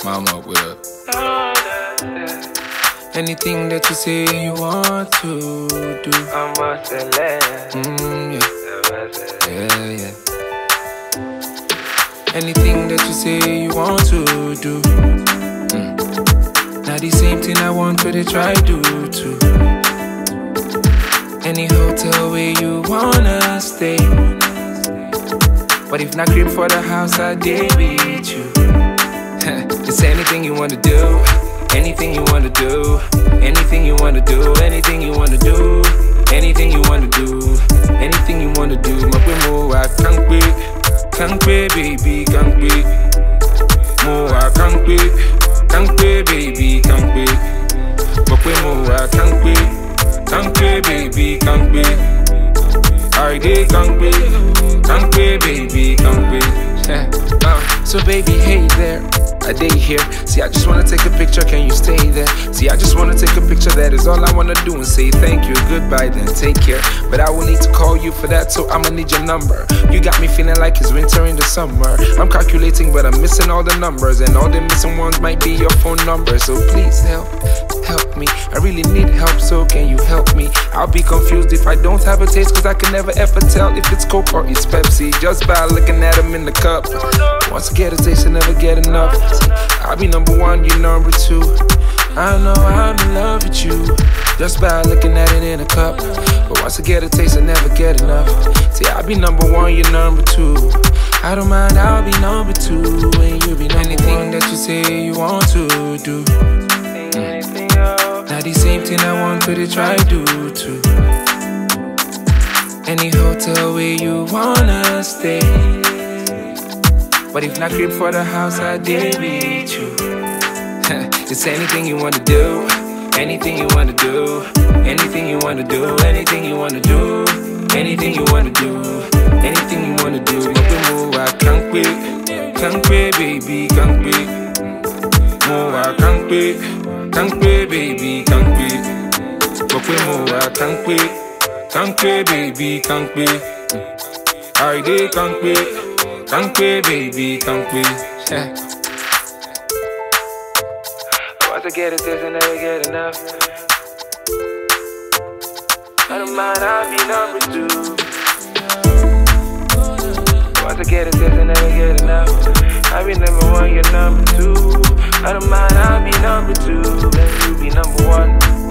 Mama, what up? Anything that you say you want to do, I'ma select. yeah. Anything that you say you want to do, now the same thing I want to they try do too. Any hotel where you wanna stay, but if not crib for the house, I dare beat you. Just anything you wanna do, anything you wanna do, anything you wanna do, anything you wanna do, anything you wanna do, anything you wanna do. Mo I can't be, baby, can't be. Mo I can't be, baby, can't be. Mo I can't be, baby, can't be. I did can't be, baby, can't be. So baby, hey there, a day here. See, I just wanna take a picture, can you stay there? See, I just wanna take a picture, that is all I wanna do. And say thank you, goodbye, then take care. But I will need to call you for that, so I'ma need your number. You got me feeling like it's winter in the summer. I'm calculating, but I'm missing all the numbers, and all the missing ones might be your phone number. So please help me, I really need help, so can you help me? I'll be confused if I don't have a taste, cause I can never ever tell if it's Coke or it's Pepsi, just by looking at them in the cup. Once I get a taste, I never get enough. See, I'll be number one, you number two. I know I'm in love with you, just by looking at it in a cup. But once I get a taste, I never get enough. See, I'll be number one, you number two. I don't mind, I'll be number two, and you be number anything one. That you say you want to do, now the same thing I want to try do too. Any hotel where you wanna stay, but if not crib for the house, I dare beat you. It's anything you wanna do, anything you wanna do, anything you wanna do, anything you wanna do, anything you wanna do, anything you wanna do. Mo I can't be, baby, can't be. Mo I can't be, baby, can't be. Mo I can't be, baby, can't be. I did can't be, baby, can't be. Once I get a taste, I never get enough. I don't mind, I'll be number two. Once I get a taste, I never get enough. I'll be number one, you're number two. I don't mind, I'll be number two, then you be number one.